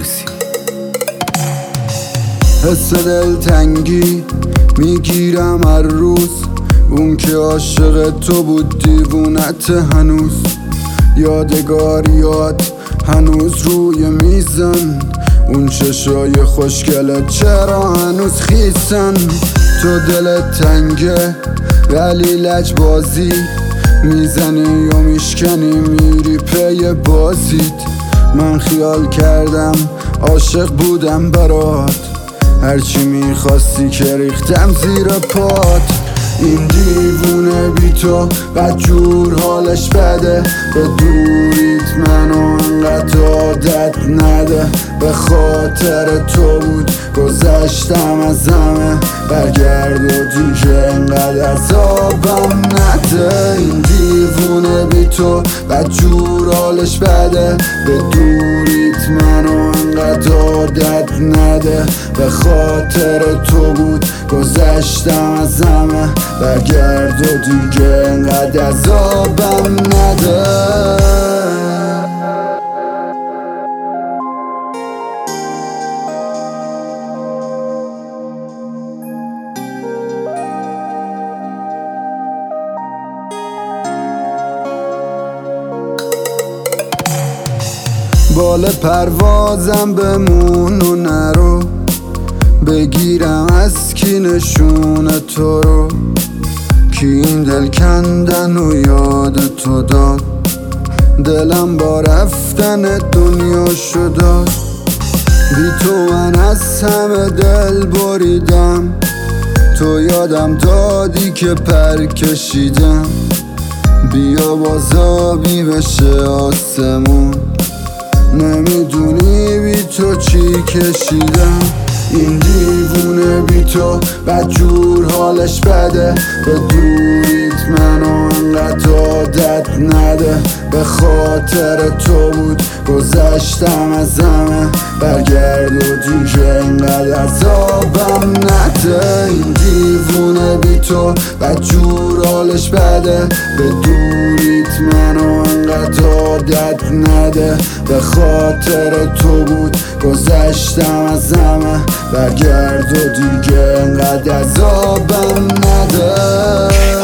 فارسی. حس دلتنگی میگیرم هر روز، اون که عاشق تو بود دیوونت هنوز. یادگاریات هنوز روی میزن، اون چشای خوشگلت چرا هنوز خیسن. تو دلت تنگه ولی لجبازی میزنی و میشکنی میری پی بازید. من خیال کردم عاشق بودم برات، هرچی میخواستی که ریختم زیر پات. این دیوونه بی تو بدجور حالش بده، به دوریت منو انقدر عادت نده. به خاطر تو بود گذشتم از همه، برگرد و دیگه انقدر عذابم نده. این دیوونه بی تو بدجور حالش بده، به دوریت منو انقدر عادت نده. به خاطر تو بود گذشتم از همه، برگرد و دیگه انقدر عذابم نده. بال پروازم بمون و نرو، بگیرم از کی نشون تو رو. کی این دل کندن و یاد تو داد، دلم با رفتن دنیا شد. بی تو من از همه دل بریدم، تو یادم دادی که پر کشیدم. بیا بازابی بشه آسمون، نمیدونی بی تو چی کشیدم. این دیوونه بی تو بدجور حالش بده، به دوریت منو انقدر عادت نده. به خاطر تو بود گذشتم از همه، برگرد و دیگه انقدر عذابم نده. این دیوونه بی تو بدجور حالش بده، به دوریت منو انقدر عادت نده. به خاطر تو بود گذشتم از همه، برگرد و دیگه انقدر عذابم نده.